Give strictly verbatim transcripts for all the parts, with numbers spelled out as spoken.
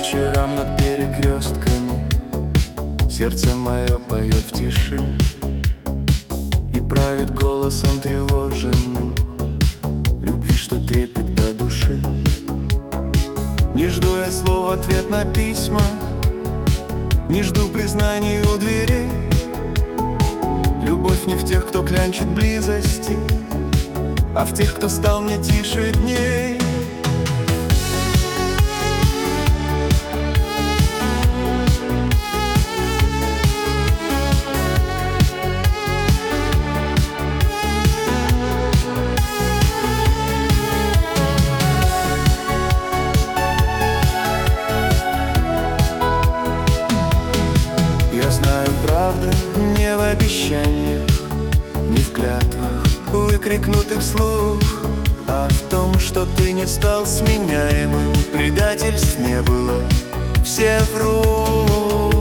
вечерам над перекрестками сердце мое поет в тиши и правит голосом тревоженным любви, что трепет до души. Не жду я слов в ответ на письма, не жду признаний у дверей. Любовь не в тех, кто клянчит близости, а в тех, кто стал мне тише дней. Я знаю, правда не в обещаниях, не в клятвах, выкрикнутых вслух, а в том, что ты не стал сменяемым. Предательств не было, все врут.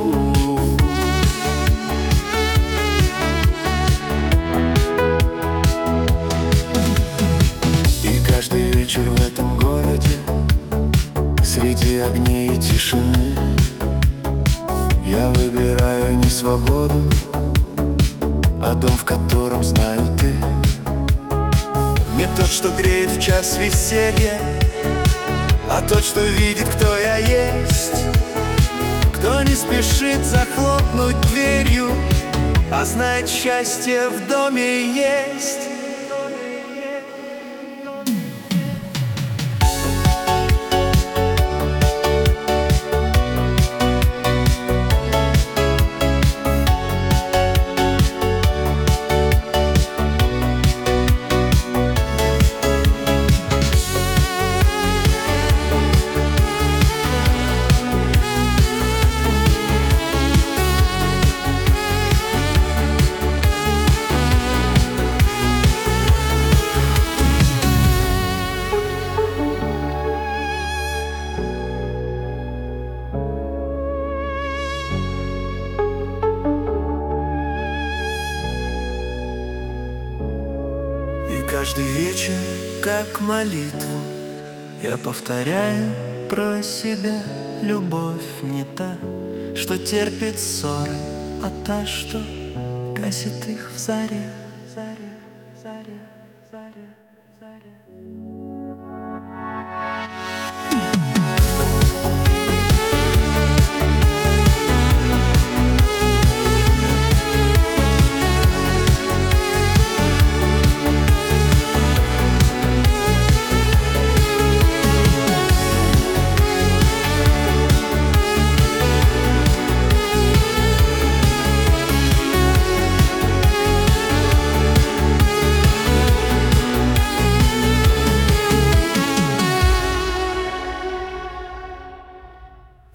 И каждый вечер в этом городе, среди огней и тишины, я выбираю не свободу, а дом, в котором знаю ты. Не тот, что греет в час веселья, а тот, что видит, кто я есть. Кто не спешит захлопнуть дверью, а знает, счастье в доме есть. Каждый вечер, как молитву, я повторяю про себя: любовь не та, что терпит ссоры, а та, что гасит их в заре.